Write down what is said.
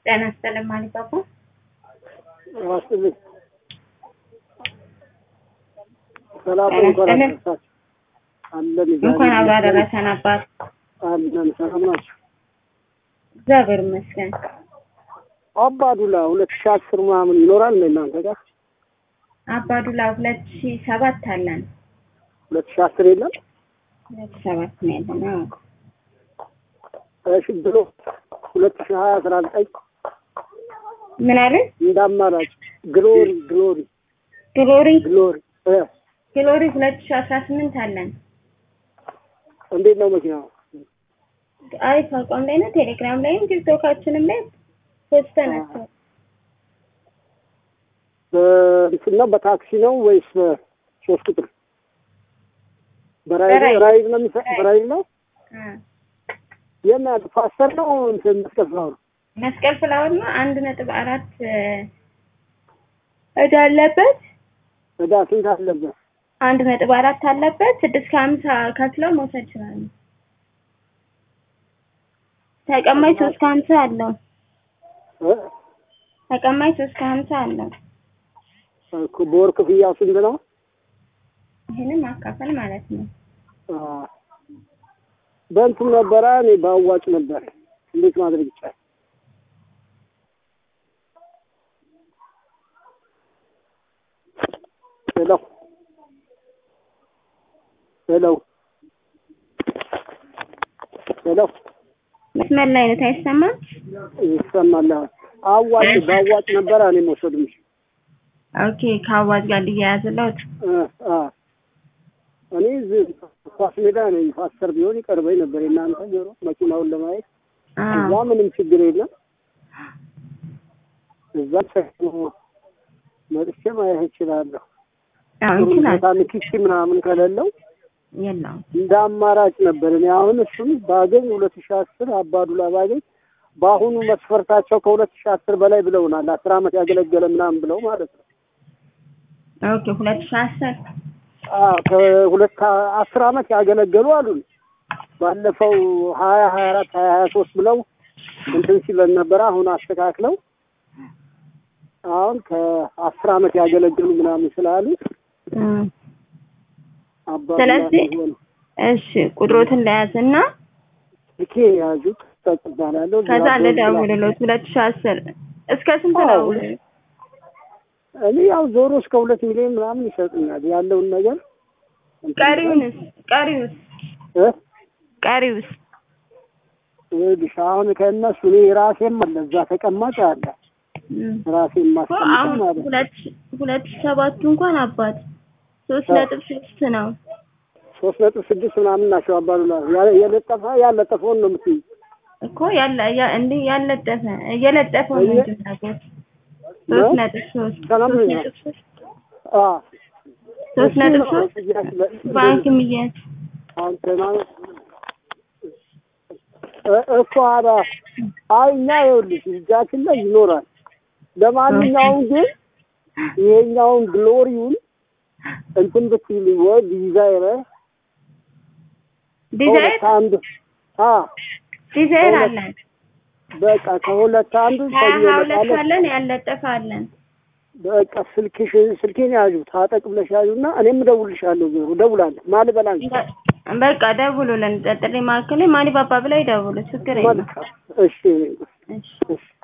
ጤና ይስጥልኝ ማለት ባባ ዋስልኝ ሰላም እንኳን አለን እንኳን አብራ ደረሰን አባት አለን ሰላም ናችሁ እግዚአብሔር ይመስገን አባዱላ 2010 ምናምን ይኖራል እናንተ ጋር አባዱላ 2007 አለን 2010 የለም 2007 ነው ያለው እሺ ብሎ 2019 ምን አለ እንዳማራጭ ግሎሪ 2018 አለን እንዴት ነው መኪናው አይ ታውቃለህ ላይ ነው ቴሌግራም ላይ ቲክቶካችንም ላይ ፖስተናቸው በእንትና በታክሲ ነው ወይስ ሶስት ቁጥር በራይድ ነው በራይድ ነው የማን ፋስተር ነው እንትን መስቀል ፍላወር ነው 1.4 እዳ አለበት እዳ ስንት አለበት 1.4 አለበት 650 ከፍለው መውሰድ ይችላል ተቀማጭ 350 አለው ተቀማጭ 350 አለው በወር ክፍያው ስንት ነው ይሄንን ማካፈል ማለት ነው በእንትን ነበረ እኔ ባዋጭ ነበር እንዴት ማድረግ ይቻላል ሄሎ መስመር ላይ ነው ታይሰማም ይሰማል አዋጭ ባዋጭ ነበር እኔ መውሰድም ኦኬ ካዋጭ ጋር ሊያያዝለት እኔ ኳስ ሜዳ ነኝ ፋስተር ቢሆን ይቀርበኝ ነበር እናንተ ጆሮ መኪናውን ለማየት እዛ ምንም ችግር የለም እዛ መጥቼ ማየት እችላለሁ ታንኪሽ ምናምን ከሌለው የለም እንደ አማራጭ ነበር እኔ አሁን እሱን ባገኝ 2010 አባዱላ ባገኝ በአሁኑ መስፈርታቸው ከ2010 በላይ ብለውናል 10 አመት ያገለገለ ምናምን ብለው ማለት ነው ኦኬ 2010 ከ10 አመት ያገለገሉ አሉን ባለፈው 2024 2023 ብለው እንትን ሲለን ነበር አሁን አስተካክለው አሁን ከ10 አመት ያገለገሉ ምናምን ስላሉ ስለዚህ እሺ ቁጥሮትን ለያዝና እኬ ያዙት ተቀበላለሁ ከዛ ለደውልሎት 2010 እስከ ስንት ነው እኔ ያው ዞሮ እስከ 2 ሚሊዮን ምናምን ይሰጡኛል ያለውን ነገር ቀሪውስ አሁን ከእነሱ እኔ ራሴም ለዛ ተቀማጭ አለ ራሴን ማስቀመጥ ማለት 2007 እንኳን አባት 3.6 ነው 3.6 ምናምን ናቸው አባሉላ ያለጠፈውን ነው የምትይ እኮ እንዴ ያለጠፈ እየለጠፈው ነው እንደናገር 3.3 ባንክ ሚያስ አንተና እኮ አይኛ ይኸውልሽ እጃችን ላይ ይኖራል ለማንኛውም ግን ይሄኛውን ግሎሪውን እንትን ብትይል ወይ ዲዛይር አለ በቃ ከሁለት አንዱ ታየውለታለን ያለጠፋለን በቃ ስልኬን ያዡ ታጠቅ ብለሽ ያዡና እኔም እደውልልሻለሁ እደውላለሁ ማን በላኝ በቃ ደውሉልን ጥሪ ማከለ ማኒ ባባ ብላ ይደውሉ ችግር የለም እሺ